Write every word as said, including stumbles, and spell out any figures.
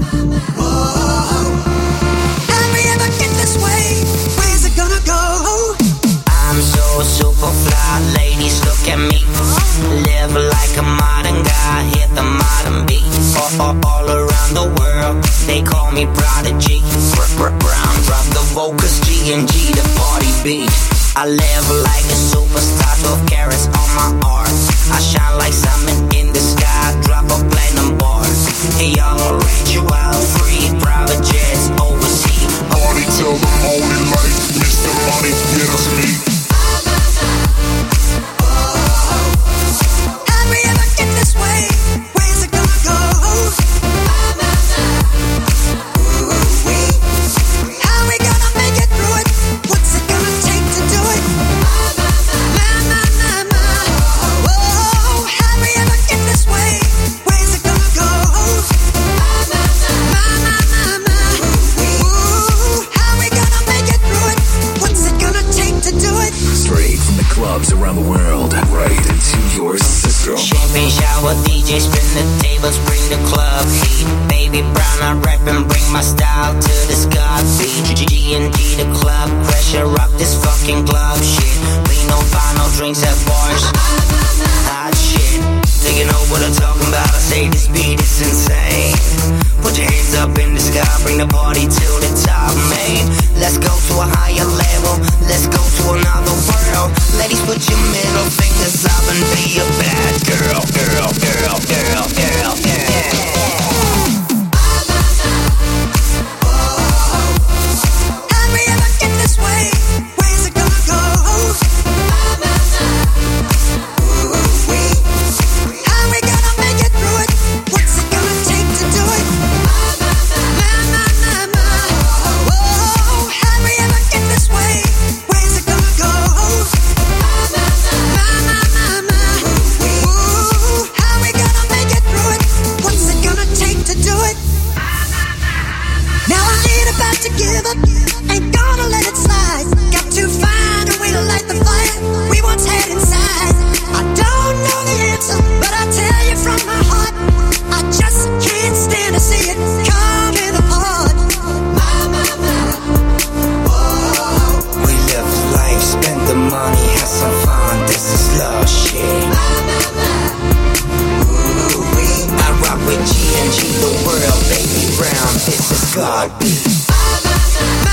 How we ever get this way? Where's it gonna go? I'm so super fly, ladies look at me. Live like a modern guy, hit the modern beat. All, all, all around the world, they call me Prodigy. Brown, drop the vocals, G and G, the party beat. I live like a superstar, twelve carats on my arm. I shine like something in the sky, drop a platinum bar. Hey y'all, I'll rent you out free, private jets overseas. Party till the morning light, Mister Money, get us me. How we ever get this way? Where's it gonna go? Ooh-wee. How we gonna make it through it? What's it gonna take to do it? My, my, my, my. Whoa, how we ever get this way? Where's it gonna go? My, my, my, my. Ooh, how we gonna make it through it? What's it gonna take to do it? Straight from the clubs around the world, right into your system. Champagne shower, D J spin the tables, bring the club heat. Baby brown, I rap and bring my style to the sky beat. G and G the club, pressure rock this fucking club shit. We no buy no drinks at bars. Hot shit, do you know what I'm talking about? I say this beat is insane. Put your hands up in the sky, bring the party to the top, man. Let's go to a higher level, let's go to another world. Ladies, put your middle fingers up and be a bad girl, girl, girl, girl, girl, yeah. How we ever get this way? Where's it gonna go? Ooh-wee. How we gonna make it through it? What's it gonna take to do it? My, my, my, my. Whoa, how we ever get this way? Where's it gonna go? My, my, my, my. Ooh, how we gonna make it through it? What's it gonna take to do it? Now I ain't about to give up, ain't gonna let it slide. Got to find a way to light the fire we once had inside. I don't know the answer, but I tell you from my heart, I just can't stand to see it coming apart. My, my, my. Whoa. We live life, spend the money, have some fun, this is love shit. My, my, my. Ooh-wee. I rock with G and G the world, baby brown, this is God beat. My, my, my.